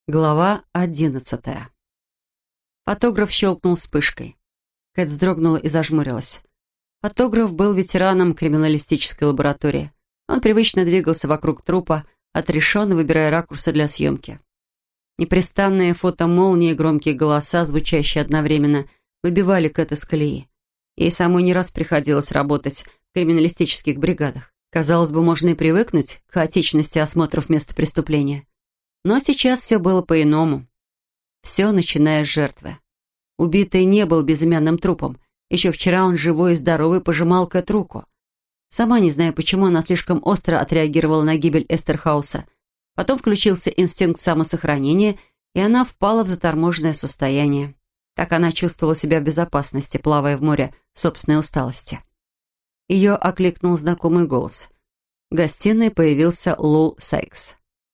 Глава 11. Фотограф щелкнул вспышкой. Кэт вздрогнула и зажмурилась. Фотограф был ветераном криминалистической лаборатории. Он привычно двигался вокруг трупа, отрешенно выбирая ракурсы для съемки. Непрестанные фотомолнии и громкие голоса, звучащие одновременно, выбивали Кэт из колеи. Ей самой не раз приходилось работать в криминалистических бригадах. Казалось бы, можно и привыкнуть к хаотичности осмотров места преступления. Но сейчас все было по-иному. Все, начиная с жертвы. Убитый не был безымянным трупом. Еще вчера он живой и здоровый пожимал Кэт руку. Сама не знаю, почему она слишком остро отреагировала на гибель Эстерхауса. Потом включился инстинкт самосохранения, и она впала в заторможенное состояние. Так она чувствовала себя в безопасности, плавая в море собственной усталости. Ее окликнул знакомый голос. В гостиной появился Лу Сайкс.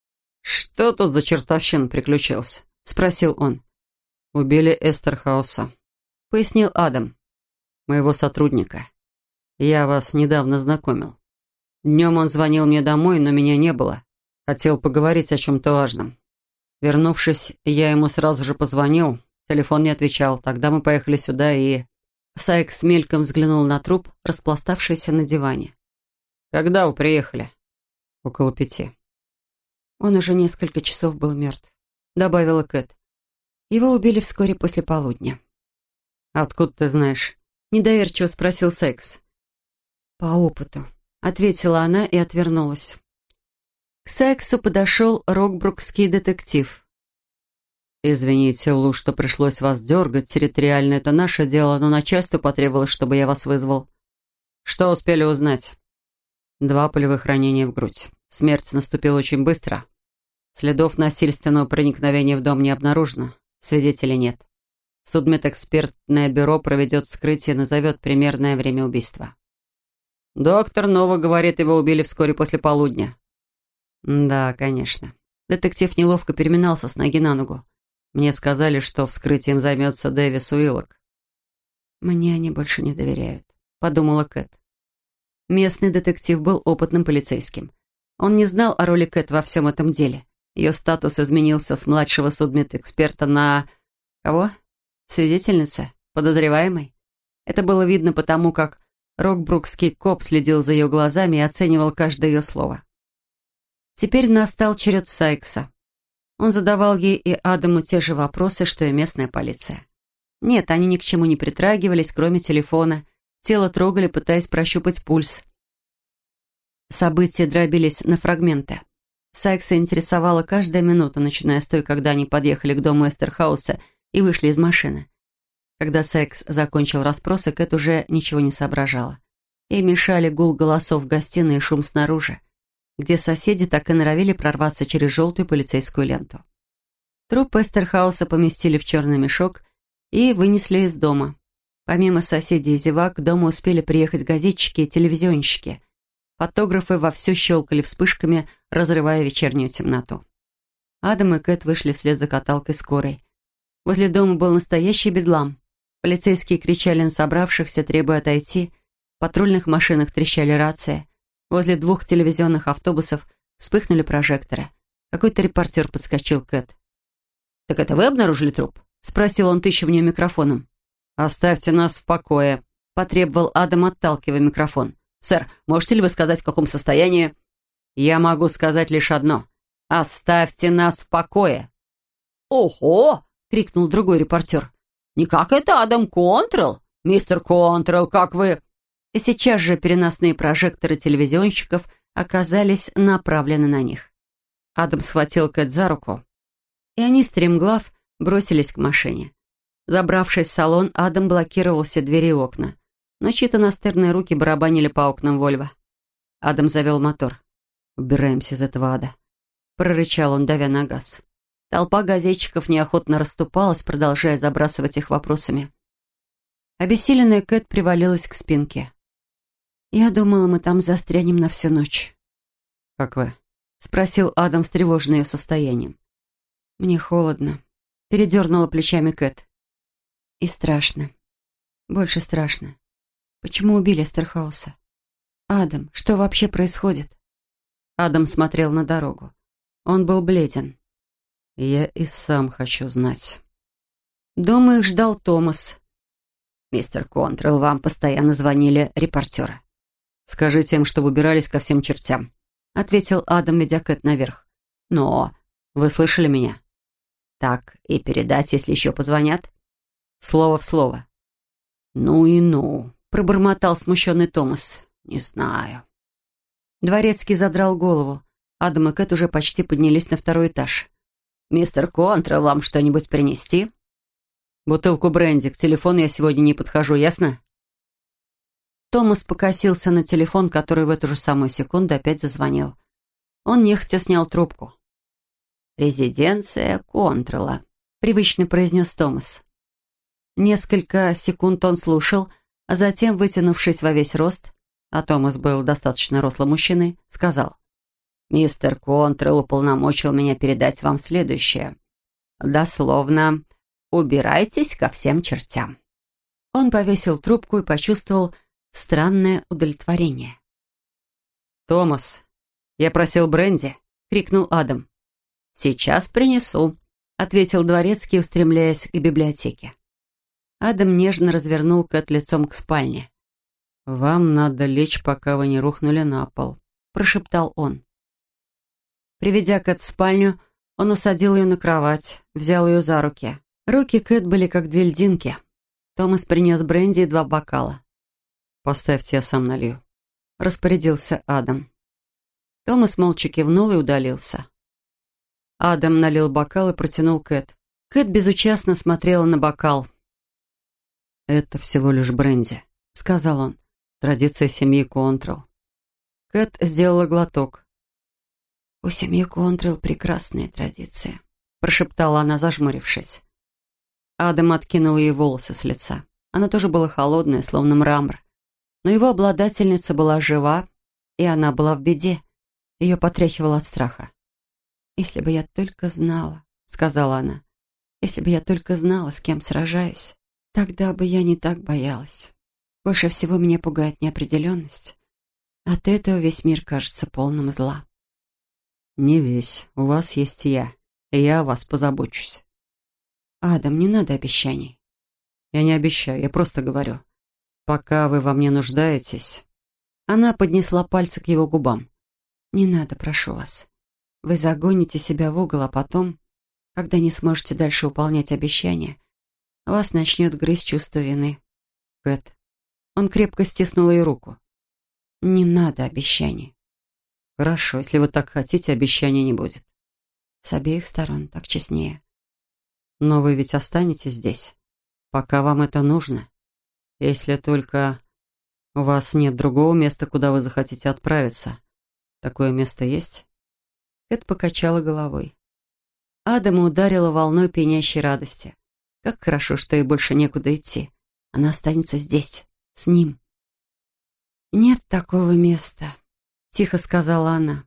«Что тут за чертовщина приключилась?» — спросил он. «Убили Эстерхауса», — пояснил Адам. «Моего сотрудника. Я вас недавно знакомил. Днем он звонил мне домой, но меня не было. Хотел поговорить о чем-то важном. Вернувшись, я ему сразу же позвонил. Телефон не отвечал. Тогда мы поехали сюда и...» Сайкс мельком взглянул на труп, распластавшийся на диване. «Когда вы приехали?» «Около 5. «Он уже несколько часов был мертв», — добавила Кэт. «Его убили вскоре после полудня». «Откуда ты знаешь?» — недоверчиво спросил Сайкс. «По опыту», — ответила она и отвернулась. К Сайксу подошел рокбрукский детектив. «Извините, Лу, что пришлось вас дергать. Территориально это наше дело, но начальство потребовало, чтобы я вас вызвал. Что успели узнать?» 2 пулевых ранения в грудь. Смерть наступила очень быстро. Следов насильственного проникновения в дом не обнаружено. Свидетелей нет. Судмедэкспертное бюро проведет вскрытие и назовет примерное время убийства. Доктор Нова говорит, его убили вскоре после полудня. Да, конечно. Детектив неловко переминался с ноги на ногу. Мне сказали, что вскрытием займется Дэвис Уиллок. «Мне они больше не доверяют», — подумала Кэт. Местный детектив был опытным полицейским. Он не знал о роли Кэт во всем этом деле. Ее статус изменился с младшего судмедэксперта на... Кого? Свидетельница? Подозреваемой? Это было видно потому, как рокбрукский коп следил за ее глазами и оценивал каждое ее слово. Теперь настал черед Сайкса. Он задавал ей и Адаму те же вопросы, что и местная полиция. Нет, они ни к чему не притрагивались, кроме телефона. Тело трогали, пытаясь прощупать пульс. События дробились на фрагменты. Сайкса интересовала каждая минута, начиная с той, когда они подъехали к дому Эстерхауса и вышли из машины. Когда Сайкс закончил расспросы, Кэт уже ничего не соображала. Ей мешали гул голосов в гостиной и шум снаружи, где соседи так и норовили прорваться через желтую полицейскую ленту. Труп Эстерхауса поместили в черный мешок и вынесли из дома. Помимо соседей и зевак, к дому успели приехать газетчики и телевизионщики. Фотографы вовсю щелкали вспышками, разрывая вечернюю темноту. Адам и Кэт вышли вслед за каталкой скорой. Возле дома был настоящий бедлам. Полицейские кричали на собравшихся, требуя отойти. В патрульных машинах трещали рации. Возле 2 телевизионных автобусов вспыхнули прожекторы. Какой-то репортер подскочил к Кэт. «Так это вы обнаружили труп?» — спросил он, тыча в нее микрофоном. «Оставьте нас в покое», — потребовал Адам, отталкивая микрофон. «Сэр, можете ли вы сказать, в каком состоянии?» «Я могу сказать лишь одно. Оставьте нас в покое». «Ого!» — крикнул другой репортер. «Не как это Адам Контрелл? Мистер Контрелл, как вы...» И сейчас же переносные прожекторы телевизионщиков оказались направлены на них. Адам схватил Кэт за руку, и они, стремглав, бросились к машине. Забравшись в салон, Адам блокировал все двери и окна, но чьи-то настырные руки барабанили по окнам Вольво. Адам завел мотор. «Убираемся из этого ада», — прорычал он, давя на газ. Толпа газетчиков неохотно расступалась, продолжая забрасывать их вопросами. Обессиленная Кэт привалилась к спинке. «Я думала, мы там застрянем на всю ночь». «Как вы?» — спросил Адам, встревоженный ее состоянием. «Мне холодно», — передернула плечами Кэт. «И страшно. Больше страшно. Почему убили Эстерхауса? Адам, что вообще происходит?» Адам смотрел на дорогу. Он был бледен. Я и сам хочу знать. Дома их ждал Томас. «Мистер Контрелл, вам постоянно звонили репортеры. Скажите им, чтобы убирались ко всем чертям», — ответил Адам, ведя Кэт наверх. «Но вы слышали меня? Так и передать, если еще позвонят? Слово в слово». «Ну и ну», — пробормотал смущенный Томас. «Не знаю». Дворецкий задрал голову. Адам и Кэт уже почти поднялись на второй этаж. «Мистер Контрелл, вам что-нибудь принести?» «Бутылку бренди. К телефону я сегодня не подхожу, ясно?» Томас покосился на телефон, который в эту же самую секунду опять зазвонил. Он нехотя снял трубку. «Резиденция Контрелла», — привычно произнес Томас. Несколько секунд он слушал, а затем, вытянувшись во весь рост, а Томас был достаточно рослым мужчиной, сказал: «Мистер Контрелл уполномочил меня передать вам следующее. Дословно, убирайтесь ко всем чертям». Он повесил трубку и почувствовал странное удовлетворение. «Томас, я просил бренди», — крикнул Адам. «Сейчас принесу», — ответил дворецкий, устремляясь к библиотеке. Адам нежно развернул Кэт лицом к спальне. «Вам надо лечь, пока вы не рухнули на пол», — прошептал он. Приведя Кэт в спальню, он усадил ее на кровать, взял ее за руки. Руки Кэт были как две льдинки. Томас принес бренди и 2 бокала. «Поставьте, я сам налью», — распорядился Адам. Томас молча кивнул и удалился. Адам налил бокал и протянул Кэт. Кэт безучастно смотрела на бокал. «Это всего лишь бренди», — сказал он. «Традиция семьи Контрелл». Кэт сделала глоток. «У семьи Контрелл прекрасная традиция», — прошептала она, зажмурившись. Адам откинул ей волосы с лица. Оно тоже было холодное, словно мрамор. Но его обладательница была жива, и она была в беде. Ее потряхивало от страха. «Если бы я только знала», — сказала она, — «если бы я только знала, с кем сражаюсь, тогда бы я не так боялась. Больше всего меня пугает неопределенность. От этого весь мир кажется полным зла». «Не весь. У вас есть я. И я о вас позабочусь». «Адам, не надо обещаний». «Я не обещаю, я просто говорю. Пока вы во мне нуждаетесь...» Она поднесла пальцы к его губам. «Не надо, прошу вас. Вы загоните себя в угол, а потом, когда не сможете дальше выполнять обещания, вас начнет грызть чувство вины». «Кэт...» Он крепко стиснул ее руку. «Не надо обещаний». «Хорошо, если вы так хотите, обещаний не будет». «С обеих сторон, так честнее». «Но вы ведь останетесь здесь, пока вам это нужно. Если только у вас нет другого места, куда вы захотите отправиться. Такое место есть?» Кэт покачала головой. Адама ударила волной пьянящей радости. Как хорошо, что ей больше некуда идти. Она останется здесь, с ним. «Нет такого места», — тихо сказала она.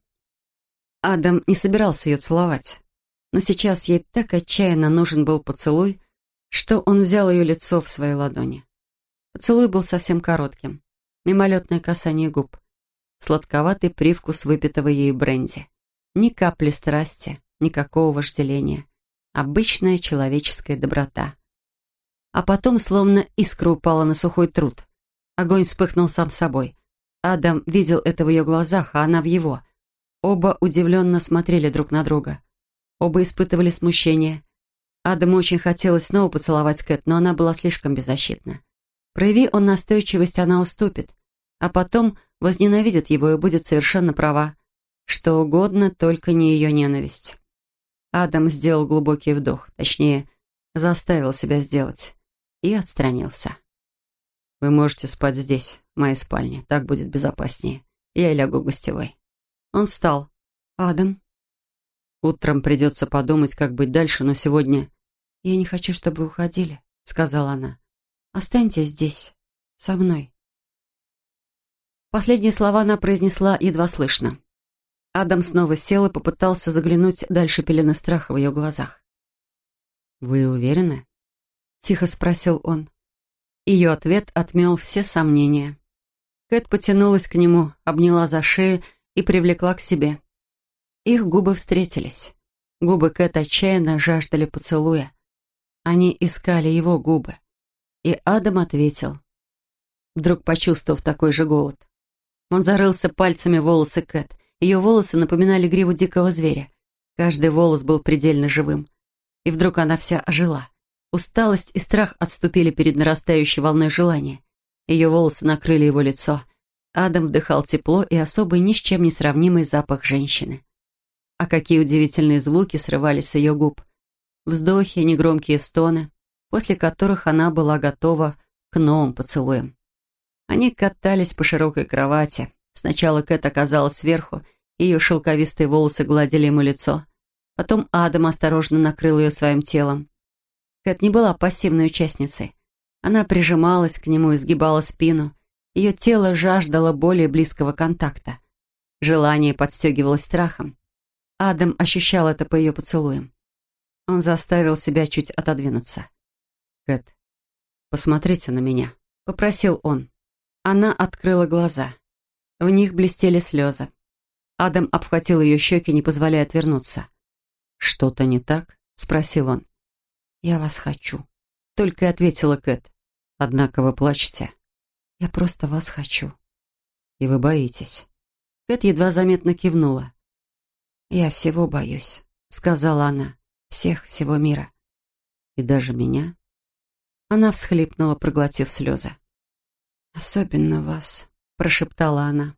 Адам не собирался ее целовать, но сейчас ей так отчаянно нужен был поцелуй, что он взял ее лицо в свои ладони. Поцелуй был совсем коротким. Мимолетное касание губ. Сладковатый привкус выпитого ею бренди. Ни капли страсти, никакого вожделения. Обычная человеческая доброта. А потом словно искра упала на сухой труд. Огонь вспыхнул сам собой. Адам видел это в ее глазах, а она в его. Оба удивленно смотрели друг на друга. Оба испытывали смущение. Адаму очень хотелось снова поцеловать Кэт, но она была слишком беззащитна. Прояви он настойчивость, она уступит, а потом возненавидит его и будет совершенно права. Что угодно, только не ее ненависть. Адам сделал глубокий вдох, точнее, заставил себя сделать, и отстранился. «Вы можете спать здесь, в моей спальне, так будет безопаснее. Я лягу в гостевой». Он встал. «Адам?» «Утром придется подумать, как быть дальше, но сегодня...» «Я не хочу, чтобы вы уходили», — сказала она. «Останьтесь здесь, со мной». Последние слова она произнесла едва слышно. Адам снова сел и попытался заглянуть дальше пелены страха в ее глазах. «Вы уверены?» — тихо спросил он. Ее ответ отмел все сомнения. Кэт потянулась к нему, обняла за шею и привлекла к себе. Их губы встретились. Губы Кэт отчаянно жаждали поцелуя. Они искали его губы. И Адам ответил, вдруг почувствовав такой же голод. Он зарылся пальцами в волосы Кэт. Ее волосы напоминали гриву дикого зверя. Каждый волос был предельно живым. И вдруг она вся ожила. Усталость и страх отступили перед нарастающей волной желания. Ее волосы накрыли его лицо. Адам вдыхал тепло и особый ни с чем не сравнимый запах женщины. А какие удивительные звуки срывались с ее губ. Вздохи, негромкие стоны, после которых она была готова к новым поцелуям. Они катались по широкой кровати. Сначала Кэт оказалась сверху, ее шелковистые волосы гладили ему лицо. Потом Адам осторожно накрыл ее своим телом. Кэт не была пассивной участницей. Она прижималась к нему и сгибала спину. Ее тело жаждало более близкого контакта. Желание подстегивалось страхом. Адам ощущал это по ее поцелуям. Он заставил себя чуть отодвинуться. «Кэт, посмотрите на меня», — попросил он. Она открыла глаза. В них блестели слезы. Адам обхватил ее щеки, не позволяя отвернуться. «Что-то не так?» — спросил он. «Я вас хочу», — только и ответила Кэт. «Однако вы плачете». «Я просто вас хочу». «И вы боитесь». Кэт едва заметно кивнула. «Я всего боюсь», — сказала она. «Всех, всего мира». «И даже меня?» Она всхлипнула, проглотив слезы. «Особенно вас», — прошептала она.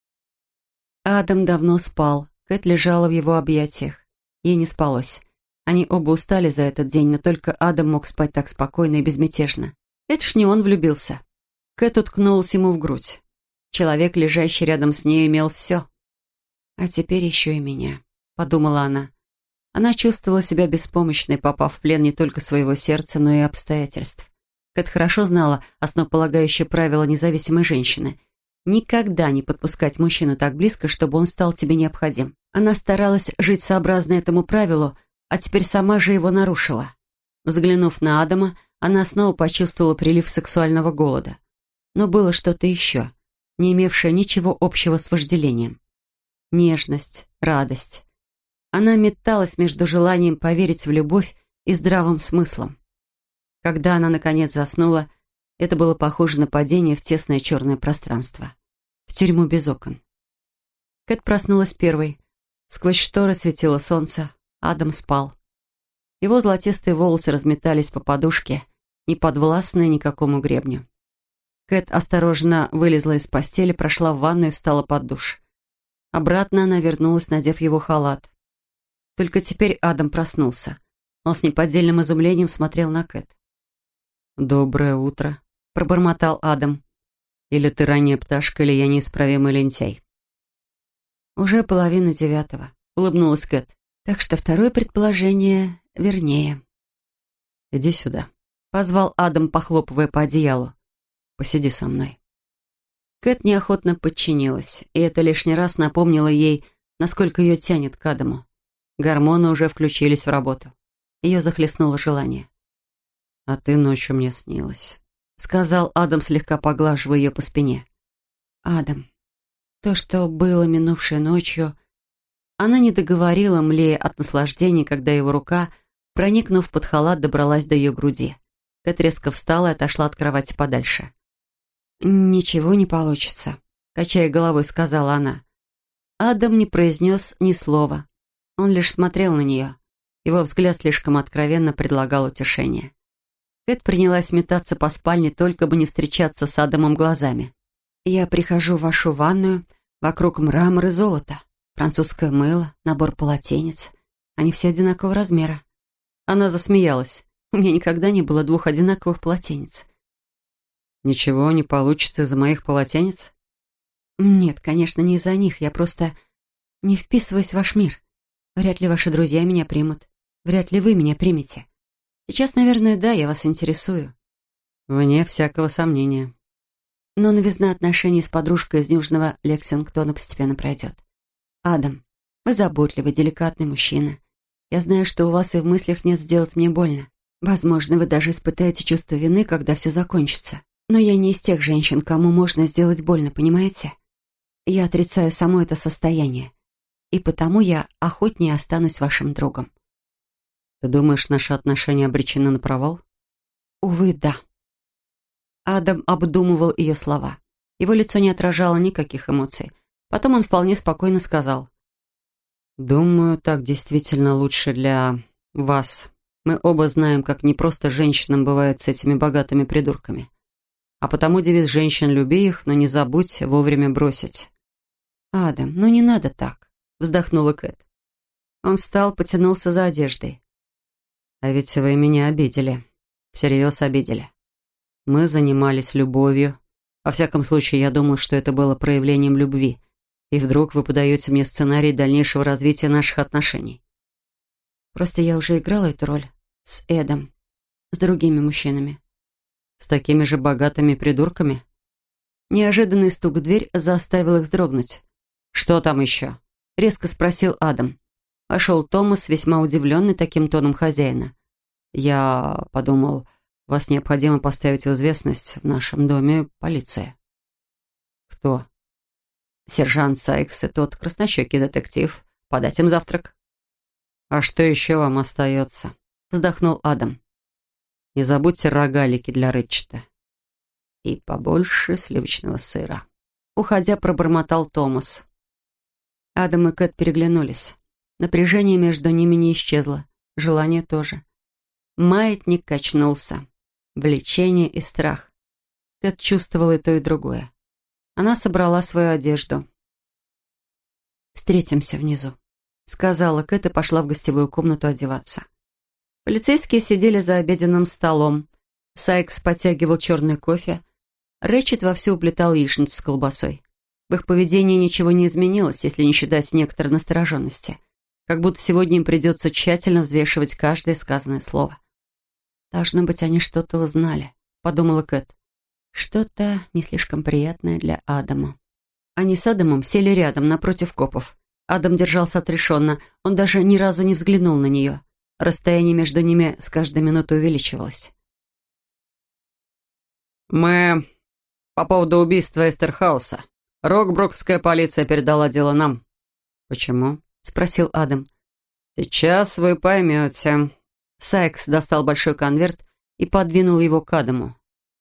Адам давно спал. Кэт лежала в его объятиях. Ей не спалось. Они оба устали за этот день, но только Адам мог спать так спокойно и безмятежно. Это ж не он влюбился. Кэт уткнулась ему в грудь. Человек, лежащий рядом с ней, имел все. «А теперь еще и меня», — подумала она. Она чувствовала себя беспомощной, попав в плен не только своего сердца, но и обстоятельств. Кэт хорошо знала основополагающее правило независимой женщины — никогда не подпускать мужчину так близко, чтобы он стал тебе необходим. Она старалась жить сообразно этому правилу, а теперь сама же его нарушила. Взглянув на Адама, она снова почувствовала прилив сексуального голода. Но было что-то еще, не имевшее ничего общего с вожделением. Нежность, радость. Она металась между желанием поверить в любовь и здравым смыслом. Когда она, наконец, заснула, это было похоже на падение в тесное черное пространство. В тюрьму без окон. Кэт проснулась первой. Сквозь шторы светило солнце. Адам спал. Его золотистые волосы разметались по подушке, не подвластные никакому гребню. Кэт осторожно вылезла из постели, прошла в ванную и встала под душ. Обратно она вернулась, надев его халат. Только теперь Адам проснулся. Он с неподдельным изумлением смотрел на Кэт. «Доброе утро», — пробормотал Адам. «Или ты ранняя пташка, или я неисправимый лентяй». «Уже 8:30, улыбнулась Кэт. «Так что второе предположение вернее». «Иди сюда», — позвал Адам, похлопывая по одеялу. «Посиди со мной». Кэт неохотно подчинилась, и это лишний раз напомнило ей, насколько ее тянет к Адаму. Гормоны уже включились в работу. Ее захлестнуло желание. «А ты ночью мне снилась», — сказал Адам, слегка поглаживая ее по спине. «Адам, то, что было минувшей ночью...» Она не договорила, млея от наслаждения, когда его рука, проникнув под халат, добралась до ее груди. Кэт резко встала и отошла от кровати подальше. «Ничего не получится», — качая головой, сказала она. Адам не произнес ни слова. Он лишь смотрел на нее. Его взгляд слишком откровенно предлагал утешение. Кэт принялась метаться по спальне, только бы не встречаться с Адамом глазами. «Я прихожу в вашу ванную, вокруг мрамор и золото, французское мыло, набор полотенец. Они все одинакового размера». Она засмеялась. «У меня никогда не было 2 одинаковых полотенец». «Ничего не получится из-за моих полотенец?» «Нет, конечно, не из-за них. Я просто не вписываюсь в ваш мир. Вряд ли ваши друзья меня примут. Вряд ли вы меня примете. Сейчас, наверное, да, я вас интересую». «Вне всякого сомнения». «Но новизна отношений с подружкой из Южного Лексингтона постепенно пройдет. Адам, вы заботливый, деликатный мужчина. Я знаю, что у вас и в мыслях нет сделать мне больно. Возможно, вы даже испытаете чувство вины, когда все закончится. Но я не из тех женщин, кому можно сделать больно, понимаете? Я отрицаю само это состояние. и потому я охотнее останусь вашим другом». «Ты думаешь, наши отношения обречены на провал?» «Увы, да». Адам обдумывал ее слова. Его лицо не отражало никаких эмоций. Потом он вполне спокойно сказал: «Думаю, так действительно лучше для вас. Мы оба знаем, как непросто женщинам бывает с этими богатыми придурками. А потому девиз женщин: люби их, но не забудь вовремя бросить». «Адам, ну не надо так», — вздохнула Кэт. Он встал, потянулся за одеждой. «А ведь вы меня обидели. Всерьез обидели. Мы занимались любовью. Во всяком случае, я думал, что это было проявлением любви. И вдруг вы подаете мне сценарий дальнейшего развития наших отношений». «Просто я уже играла эту роль с Эдом, с другими мужчинами». «С такими же богатыми придурками?» Неожиданный стук в дверь заставил их вздрогнуть. «Что там еще?» — резко спросил Адам. Вошел Томас, весьма удивленный таким тоном хозяина. «Я подумал, вас необходимо поставить в известность. В нашем доме полиция». «Кто?» «Сержант Сайкс и тот краснощекий детектив. Подать им завтрак». «А что еще вам остается?» — вздохнул Адам. «Не забудьте рогалики для Рэтчета. И побольше сливочного сыра». Уходя, пробормотал Томас. Адам и Кэт переглянулись. Напряжение между ними не исчезло. Желание тоже. Маятник качнулся. Влечение и страх. Кэт чувствовала и то, и другое. Она собрала свою одежду. «Встретимся внизу», — сказала Кэт и пошла в гостевую комнату одеваться. Полицейские сидели за обеденным столом. Сайкс подтягивал черный кофе. Рэтчет вовсю уплетал яичницу с колбасой. В их поведении ничего не изменилось, если не считать некоторой настороженности. Как будто сегодня им придется тщательно взвешивать каждое сказанное слово. «Должно быть, они что-то узнали», — подумала Кэт. «Что-то не слишком приятное для Адама». Они с Адамом сели рядом, напротив копов. Адам держался отрешенно, он даже ни разу не взглянул на нее. Расстояние между ними с каждой минутой увеличивалось. «Мы по поводу убийства Эстерхауса. Рокбрукская полиция передала дело нам». «Почему?» — спросил Адам. «Сейчас вы поймете». Сайкс достал большой конверт и подвинул его к Адаму.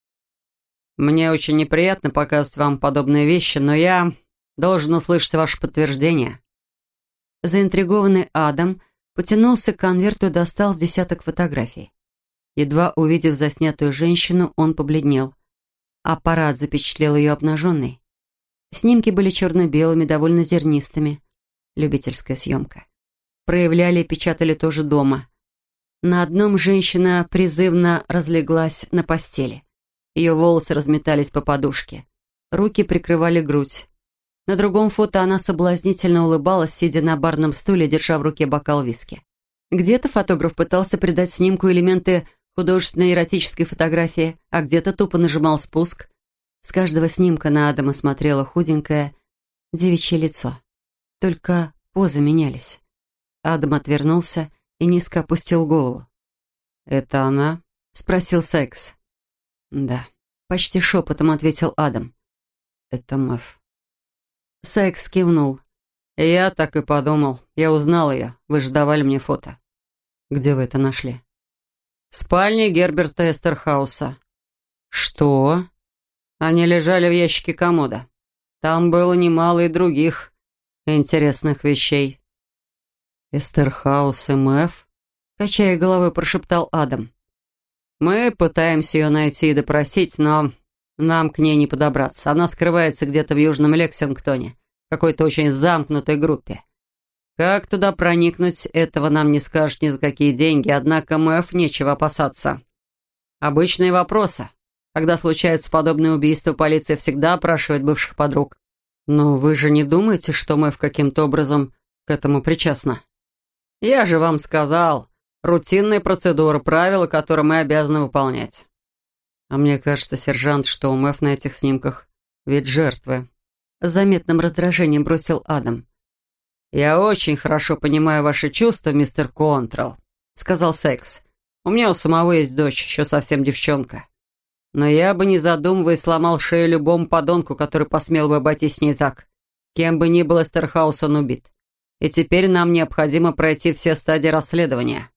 «Мне очень неприятно показывать вам подобные вещи, но я должен услышать ваше подтверждение». Заинтригованный Адам потянулся к конверту и достал с десяток фотографий. Едва увидев заснятую женщину, он побледнел. Аппарат запечатлел ее обнаженной. Снимки были черно-белыми, довольно зернистыми. Любительская съемка. Проявляли и печатали тоже дома. На одном женщина призывно разлеглась на постели. Ее волосы разметались по подушке. Руки прикрывали грудь. На другом фото она соблазнительно улыбалась, сидя на барном стуле, держа в руке бокал виски. Где-то фотограф пытался придать снимку элементы художественной эротической фотографии, а где-то тупо нажимал спуск. С каждого снимка на Адама смотрело худенькое девичье лицо. Только позы менялись. Адам отвернулся и низко опустил голову. «Это она?» — спросил Сайкс. «Да», — почти шепотом ответил Адам. «Это Мэв». Сайкс кивнул. «Я так и подумал. Я узнал ее. Вы же давали мне фото». «Где вы это нашли?» «В спальне Герберта Эстерхауса». «Что?» «Они лежали в ящике комода. Там было немало и других интересных вещей». «Эстерхаус и Мэв?» — качая головой, прошептал Адам. «Мы пытаемся ее найти и допросить, но нам к ней не подобраться. Она скрывается где-то в Южном Лексингтоне, в какой-то очень замкнутой группе. Как туда проникнуть, этого нам не скажут ни за какие деньги, однако Мэв нечего опасаться. Обычные вопросы. Когда случается подобное убийство, полиция всегда опрашивает бывших подруг. Но вы же не думаете, что Мэв каким-то образом к этому причастна? Я же вам сказал, рутинные процедуры, правила, которые мы обязаны выполнять. А мне кажется, сержант, что у Мэв на этих снимках вид жертвы». С заметным раздражением бросил Адам. «Я очень хорошо понимаю ваши чувства, мистер Контрол», — сказал Сайкс. «У меня у самого есть дочь, еще совсем девчонка. Но я бы, не задумываясь, сломал шею любому подонку, который посмел бы обойтись с ней так. Кем бы ни был Эстерхаус, он убит. И теперь нам необходимо пройти все стадии расследования».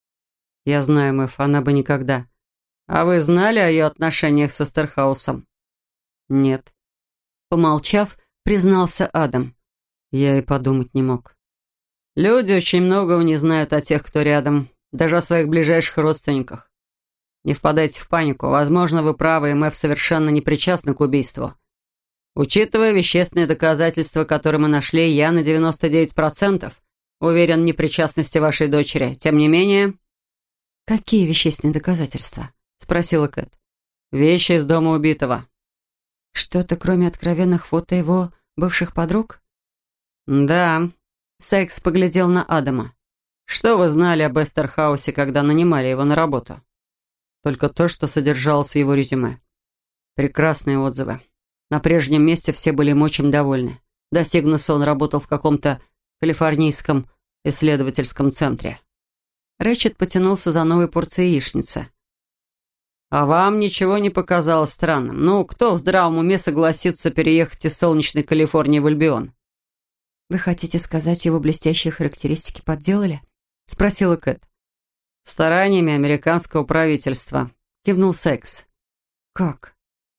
«Я знаю, Мэв, она бы никогда». «А вы знали о ее отношениях с Эстерхаусом?» «Нет». Помолчав, признался Адам. Я и подумать не мог. «Люди очень многого не знают о тех, кто рядом, даже о своих ближайших родственниках. Не впадайте в панику. Возможно, вы правы, и Мэв совершенно не причастна к убийству. Учитывая вещественные доказательства, которые мы нашли, я на 99% уверен в непричастности вашей дочери. Тем не менее...» «Какие вещественные доказательства?» — спросила Кэт. «Вещи из дома убитого». «Что-то, кроме откровенных фото его бывших подруг?» «Да». Сайкс поглядел на Адама. «Что вы знали об Эстерхаусе, когда нанимали его на работу?» «Только то, что содержалось в его резюме. Прекрасные отзывы. На прежнем месте все были им очень довольны. До Сигнуса он работал в каком-то калифорнийском исследовательском центре». Рэтчет потянулся за новой порцией яичницы. «А вам ничего не показалось странным? Ну, кто в здравом уме согласится переехать из солнечной Калифорнии в Альбион?» «Вы хотите сказать, его блестящие характеристики подделали?» — спросила Кэт. «Стараниями американского правительства», — кивнул Сайкс. «Как?»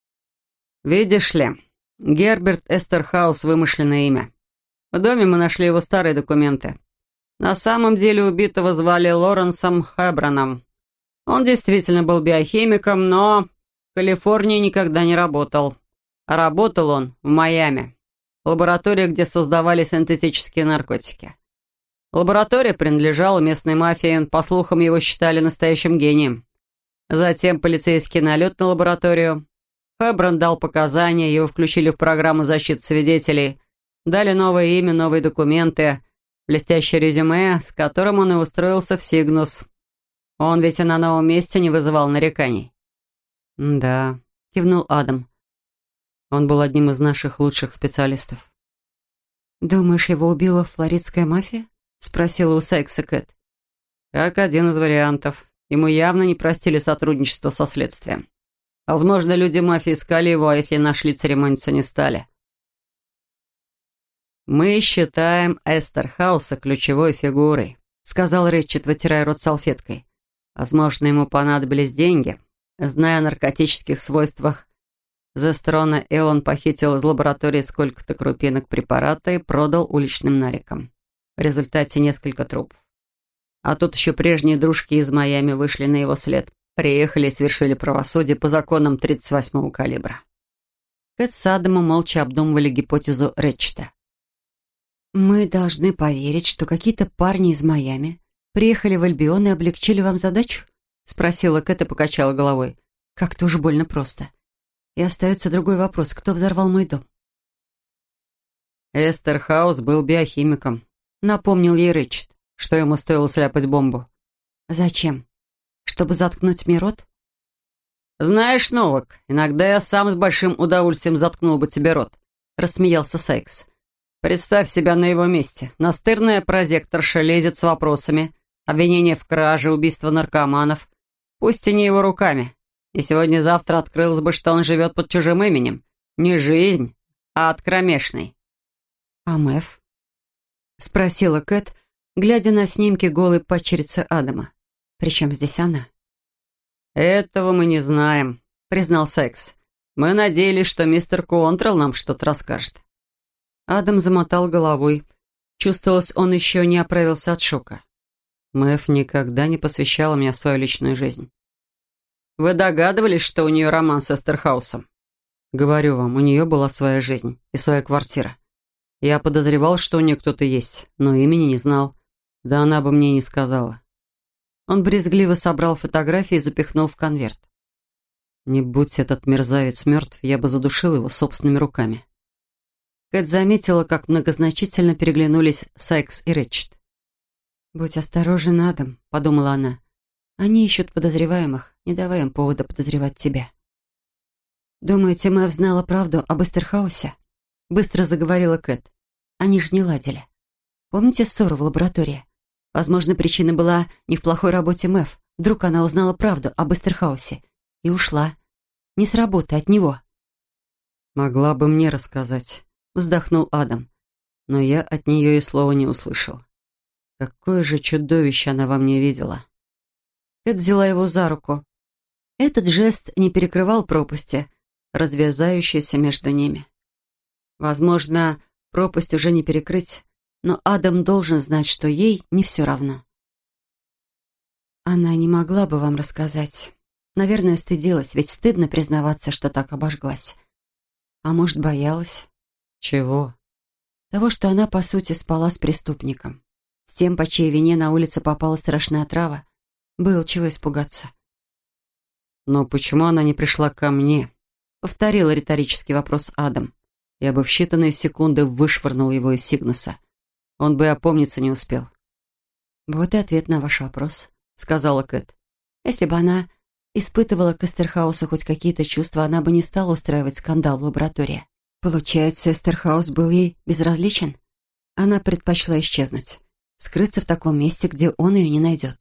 «Видишь ли, Герберт Эстерхаус — вымышленное имя. В доме мы нашли его старые документы. На самом деле убитого звали Лоренсом Хэброном. Он действительно был биохимиком, но в Калифорнии никогда не работал. А работал он в Майами, в лаборатории, где создавали синтетические наркотики. Лаборатория принадлежала местной мафии, по слухам, его считали настоящим гением. Затем полицейский налет на лабораторию. Хэброн дал показания, его включили в программу защиты свидетелей, дали новое имя, новые документы, блестящее резюме, с которым он и устроился в Сигнус. Он ведь и на новом месте не вызывал нареканий». «Да», — кивнул Адам. «Он был одним из наших лучших специалистов». «Думаешь, его убила флоридская мафия?» — спросила у Сайкса Кэт. «Как один из вариантов. Ему явно не простили сотрудничество со следствием. Возможно, люди мафии искали его, а если нашли, церемониться не стали. Мы считаем Эстерхауса ключевой фигурой», — сказал Рэтчет, вытирая рот салфеткой. «Возможно, ему понадобились деньги. Зная о наркотических свойствах зестрона, он похитил из лаборатории сколько-то крупинок препарата и продал уличным нарикам. В результате несколько трупов. А тут еще прежние дружки из Майами вышли на его след. Приехали и свершили правосудие по законам 38-го калибра». Кэт с Адамом молча обдумывали гипотезу Рэтчета. «Мы должны поверить, что какие-то парни из Майами приехали в Альбион и облегчили вам задачу?» — спросила Кэт и покачала головой. «Как-то уж больно просто. И остается другой вопрос. Кто взорвал мой дом?» «Эстерхаус был биохимиком», — напомнил ей Рэтчет. «Что ему стоило сляпать бомбу?» «Зачем? Чтобы заткнуть мне рот?» «Знаешь, Новак, иногда я сам с большим удовольствием заткнул бы тебе рот», — рассмеялся Сайкс. «Представь себя на его месте. Настырная прозекторша лезет с вопросами. Обвинение в краже, убийство наркоманов. Пусть и не его руками. И сегодня-завтра открылось бы, что он живет под чужим именем. Не жизнь, а от кромешной». «А Мэв?» — спросила Кэт, глядя на снимки голой падчерицы Адама. «Причем здесь она?» «Этого мы не знаем», — признал Сайкс. «Мы надеялись, что мистер Куонтрелл нам что-то расскажет». Адам замотал головой. Чувствовалось, он еще не оправился от шока. «Мэв никогда не посвящала меня в свою личную жизнь». «Вы догадывались, что у нее роман с Эстерхаусом?» «Говорю вам, у нее была своя жизнь и своя квартира. Я подозревал, что у нее кто-то есть, но имени не знал. Да она бы мне и не сказала». Он брезгливо собрал фотографии и запихнул в конверт. «Не будь этот мерзавец мертв, я бы задушил его собственными руками». Кэт заметила, как многозначительно переглянулись Сайкс и Рэтчет. «Будь осторожен, Адам», — подумала она. «Они ищут подозреваемых, не давай им повода подозревать тебя». «Думаете, Мэв знала правду об Эстерхаусе?» — быстро заговорила Кэт. «Они же не ладили. Помните ссору в лаборатории? Возможно, причина была не в плохой работе Мэв. Вдруг она узнала правду об Эстерхаусе и ушла. Не с работы, от него». «Могла бы мне рассказать», — вздохнул Адам. но я от нее и слова не услышал. Какое же чудовище она во мне видела. Кэт взяла его за руку. Этот жест не перекрывал пропасти, разверзающейся между ними. Возможно, пропасть уже не перекрыть, но Адам должен знать, что ей не все равно. Она не могла бы вам рассказать. Наверное, стыдилась, ведь стыдно признаваться, что так обожглась. А может, боялась? Чего? Того, что она, по сути, спала с преступником. С тем, по чьей вине на улице попала страшная отрава. Было чего испугаться. «Но почему она не пришла ко мне?» — повторил риторический вопрос Адам. Я бы в считанные секунды вышвырнул его из Сигнуса. Он бы опомниться не успел. «Вот и ответ на ваш вопрос», — сказала Кэт. «Если бы она испытывала к Эстерхаусу хоть какие-то чувства, она бы не стала устраивать скандал в лаборатории. Получается, Эстерхаус был ей безразличен? Она предпочла исчезнуть, скрыться в таком месте, где он ее не найдет».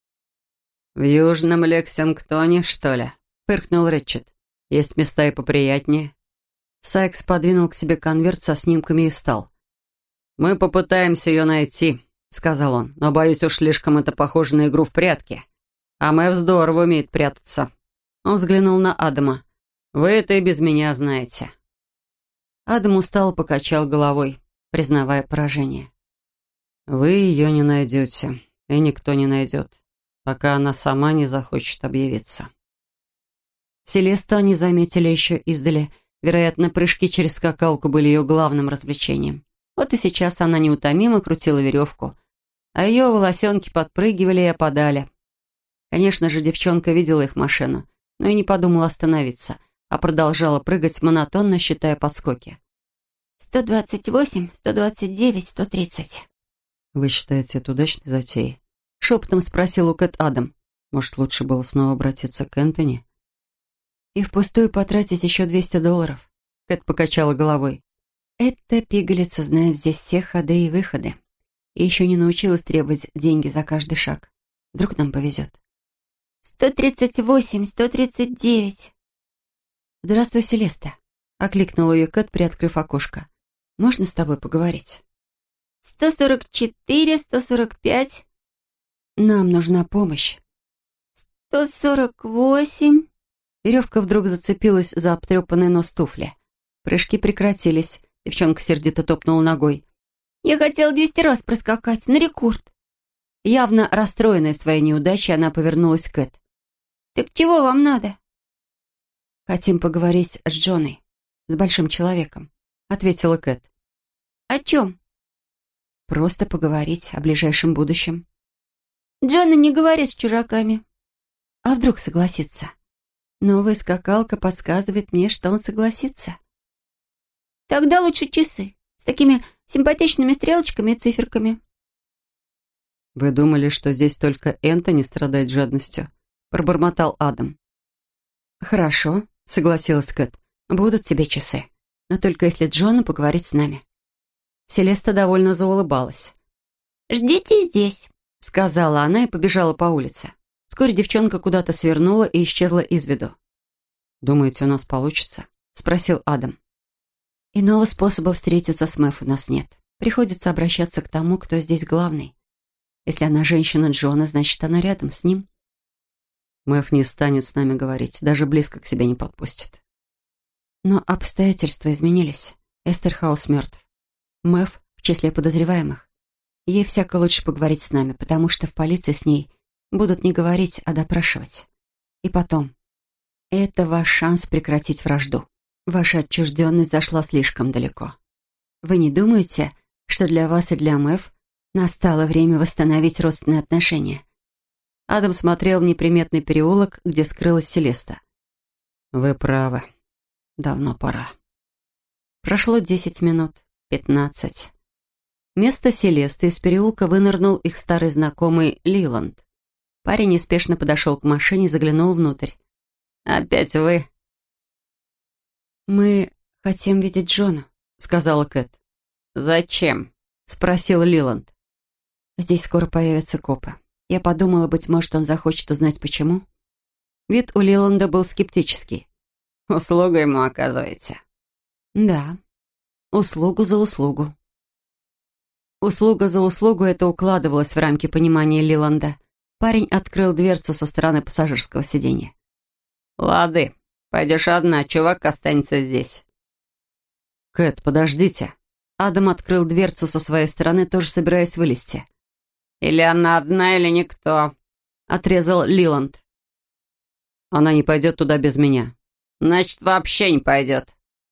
«В Южном Лексингтоне, что ли?» — фыркнул Рэтчет. «Есть места и поприятнее». Сайкс подвинул к себе конверт со снимками и встал. «Мы попытаемся ее найти», — сказал он, «но, боюсь, уж слишком это похоже на игру в прятки. А Мэв здорово умеет прятаться». Он взглянул на Адама. «Вы это и без меня знаете». Адам устало покачал головой, признавая поражение. «Вы ее не найдете, и никто не найдет, пока она сама не захочет объявиться». Селесту они заметили еще издали. Вероятно, прыжки через скакалку были ее главным развлечением. Вот и сейчас она неутомимо крутила веревку, а ее волосенки подпрыгивали и опадали. Конечно же, девчонка видела их машину, но и не подумала остановиться, а продолжала прыгать, монотонно считая подскоки. 128, 129, 130. «Вы считаете это удачной затеей?» — шепотом спросил у Кэт Адам. «Может, лучше было снова обратиться к Энтони?» «И впустую потратить еще $200. Кэт покачала головой. «Эта пигалица знает здесь все ходы и выходы. И еще не научилась требовать деньги за каждый шаг. Вдруг нам повезет». 138, 139. «Здравствуй, Селеста», — окликнула ее Кэт, приоткрыв окошко. «Можно с тобой поговорить?» 144, 145. «Нам нужна помощь». 148. Веревка вдруг зацепилась за обтрепанный нос туфли. Прыжки прекратились. Девчонка сердито топнула ногой. «Я хотела 200 раз проскакать, на рекорд». Явно расстроенная своей неудачей, она повернулась к Кэт. «Так чего вам надо?» «Хотим поговорить с Джоной, с большим человеком», — ответила Кэт. «О чем?» «Просто поговорить о ближайшем будущем». «Джона не говорит с чужаками». «А вдруг согласится?» «Новая скакалка подсказывает мне, что он согласится». «Тогда лучше часы, с такими симпатичными стрелочками и циферками». «Вы думали, что здесь только Энтони страдает жадностью?» — пробормотал Адам. «Хорошо», — согласилась Кэт. «Будут тебе часы. Но только если Джона поговорит с нами». Селеста довольно заулыбалась. «Ждите здесь», — сказала она и побежала по улице. Вскоре девчонка куда-то свернула и исчезла из виду. «Думаете, у нас получится?» — спросил Адам. «Иного способа встретиться с Мэв у нас нет. Приходится обращаться к тому, кто здесь главный. Если она женщина Джона, значит, она рядом с ним». «Мэв не станет с нами говорить, даже близко к себе не подпустит». Но обстоятельства изменились. Эстерхаус мертв. Мэв в числе подозреваемых. Ей всяко лучше поговорить с нами, потому что в полиции с ней будут не говорить, а допрашивать. И потом, это ваш шанс прекратить вражду. Ваша отчужденность зашла слишком далеко. Вы не думаете, что для вас и для Мэв настало время восстановить родственные отношения?» Адам смотрел в неприметный переулок, где скрылась Селеста. «Вы правы. Давно пора». Прошло 10 минут, 15. Вместо Селесты из переулка вынырнул их старый знакомый Лиланд. Парень неспешно подошел к машине и заглянул внутрь. «Опять вы?» «Мы хотим видеть Джона», — сказала Кэт. «Зачем?» — спросил Лиланд. «Здесь скоро появятся копы. Я подумала, быть может, он захочет узнать, почему». Вид у Лиланда был скептический. «Услугу ему оказываете?» «Да. Услугу за услугу». Услуга за услугу это укладывалось в рамки понимания Лиланда. Парень открыл дверцу со стороны пассажирского сиденья. «Лады, пойдешь одна, чувак останется здесь». «Кэт, подождите». Адам открыл дверцу со своей стороны, тоже собираясь вылезти. «Или она одна, или никто», — отрезал Лиланд. «Она не пойдет туда без меня». «Значит, вообще не пойдет».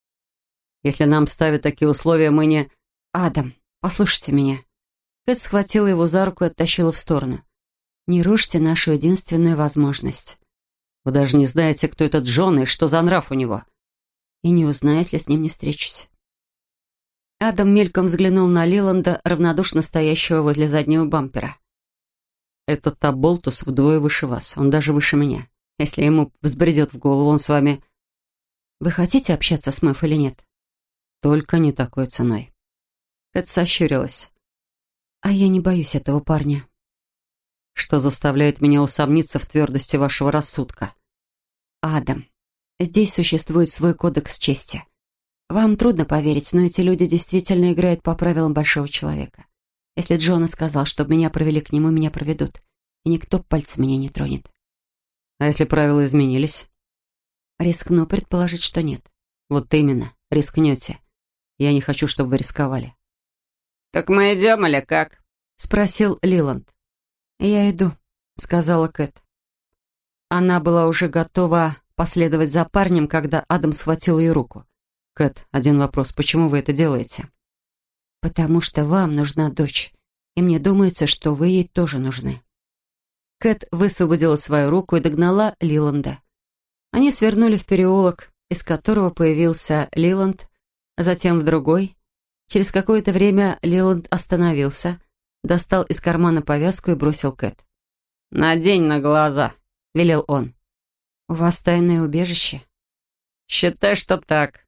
«Если нам ставят такие условия, мы не...» «Адам, послушайте меня». Кэт схватила его за руку и оттащила в сторону. «Не рушьте нашу единственную возможность». «Вы даже не знаете, кто этот Джон и что за нрав у него». «И не узнаю, если с ним не встречусь». Адам мельком взглянул на Лиланда, равнодушно стоящего возле заднего бампера. «Этот Аболтус вдвое выше вас, он даже выше меня. Если ему взбредет в голову, он с вами...» «Вы хотите общаться с Мэв или нет?» «Только не такой ценой». Кэт сощурилась. «А я не боюсь этого парня». «Что заставляет меня усомниться в твердости вашего рассудка?» «Адам, здесь существует свой кодекс чести. Вам трудно поверить, но эти люди действительно играют по правилам большого человека. Если Джона сказал, чтобы меня провели к нему, меня проведут, и никто пальцем меня не тронет». «А если правила изменились?» «Рискну предположить, что нет». «Вот именно, рискнете. Я не хочу, чтобы вы рисковали». «Так мы идем или как?» — спросил Лиланд. «Я иду», — сказала Кэт. Она была уже готова последовать за парнем, когда Адам схватил ее руку. «Кэт, один вопрос. Почему вы это делаете?» «Потому что вам нужна дочь, и мне думается, что вы ей тоже нужны». Кэт высвободила свою руку и догнала Лиланда. Они свернули в переулок, из которого появился Лиланд, а затем в другой. Через какое-то время Лиланд остановился, достал из кармана повязку и бросил Кэт. «Надень на глаза», — велел он. «У вас тайное убежище?» «Считай, что так».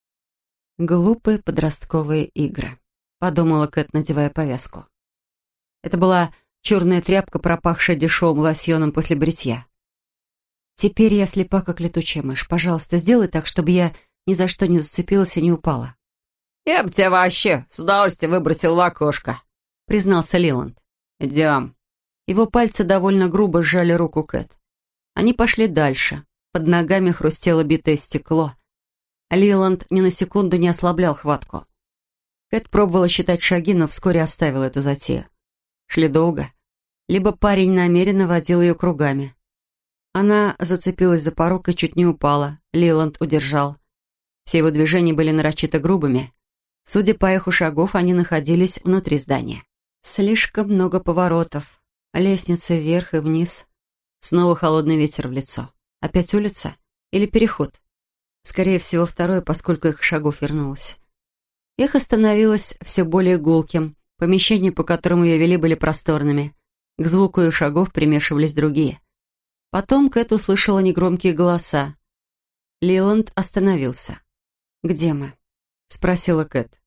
«Глупые подростковые игры», — подумала Кэт, надевая повязку. Это была черная тряпка, пропахшая дешевым лосьоном после бритья. «Теперь я слепа, как летучая мышь. Пожалуйста, сделай так, чтобы я ни за что не зацепилась и не упала». «Я бы тебя вообще с удовольствием выбросил в окошко», — признался Лиланд. «Идем». Его пальцы довольно грубо сжали руку Кэт. Они пошли дальше. Под ногами хрустело битое стекло. Лиланд ни на секунду не ослаблял хватку. Кэт пробовала считать шаги, но вскоре оставила эту затею. Шли долго. Либо парень намеренно водил ее кругами. Она зацепилась за порог и чуть не упала. Лиланд удержал. Все его движения были нарочито грубыми. Судя по эху шагов, они находились внутри здания. Слишком много поворотов. Лестница вверх и вниз. Снова холодный ветер в лицо. Опять улица? Или переход? Скорее всего, второе, поскольку их шагов вернулось. Эхо становилось все более гулким. Помещения, по которым ее вели, были просторными. К звуку ее шагов примешивались другие. Потом Кэт услышала негромкие голоса. Лиланд остановился. «Где мы?» — спросила Кэт.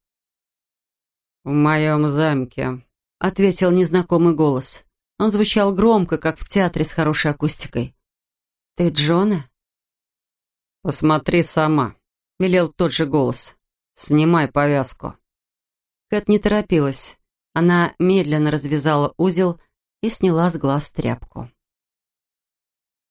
«В моем замке», — ответил незнакомый голос. Он звучал громко, как в театре с хорошей акустикой. «Ты Джона?» «Посмотри сама», — велел тот же голос. «Снимай повязку». Кэт не торопилась. Она медленно развязала узел и сняла с глаз тряпку.